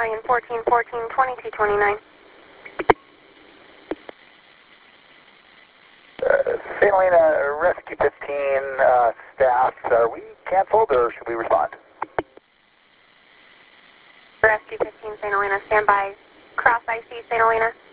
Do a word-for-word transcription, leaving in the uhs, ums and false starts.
Stallion fourteen fourteen twenty-two twenty-nine. Uh, Saint Helena, Rescue fifteen uh, staff, are we canceled or should we respond? Rescue fifteen Saint Helena, stand by. Cross I C Saint Helena.